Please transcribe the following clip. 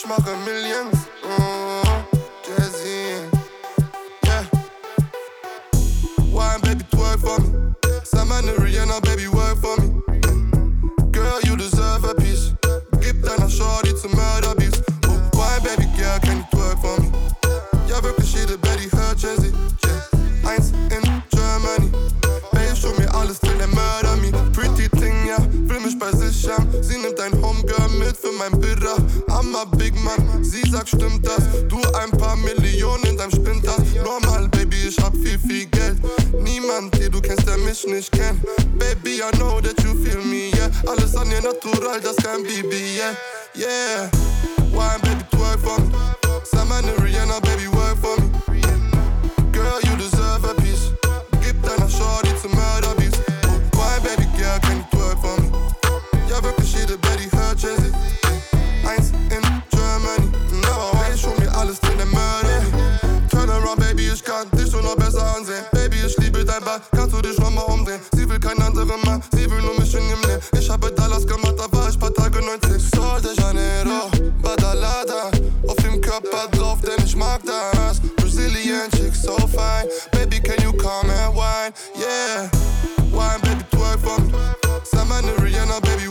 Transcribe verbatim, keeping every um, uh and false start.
mache Millions. Oh, Jay-Z, yeah. Wine, baby, twerk for me. Sam and Rihanna, baby, work for me. Girl, you deserve a piece. Gib deiner Shorty zum Mörderbeats. Oh, wine, baby, girl, can you twerk for me? Ja, wirklich, jede Betty hört Jay-Z. Yeah. Eins in Germany. Babe, show mir alles, till der Mörder me. Pretty Thing, ja, will mich bei sich haben. Sie nimmt ein Homegirl mit für mein Bidder. Hammer, Big Man, sie sagt, stimmt das? Du ein paar Millionen in deinem Spintas. Normal, Baby, ich hab viel, viel Geld. Niemand hier, du kennst, der mich nicht kennt. Baby, I know that you feel me, yeah. Alles an ihr natural, das kein B B, yeah. Yeah, wine, baby, twerk for me. Sam and Rihanna, baby, work for me. Girl, you deserve a piece. Gib deiner Shorty zum Mörderbeats. Oh, wine, baby, girl, can you twerk for me? Ja, wirklich, jede Betty hört Jay-Z. Eins in Germany, no. Hey, show mir alles, till der Mörder me. Turn around, baby, ich kann dich schon noch besser ansehen. Baby, ich liebe dein Ball, kannst du dich nochmal umdrehen? Sie will kein anderer Mann, sie will nur mich in ihrem Leben. Ich habe Dallas gemacht, da war ich paar Tage neunzehn. Sol de Janeiro, Badalada. Auf dem Körper drauf, denn ich mag das. Brazilian chick, so fine. Baby, can you come and wine? Yeah, wine, baby, twerk for me. Sam and Rihanna, baby,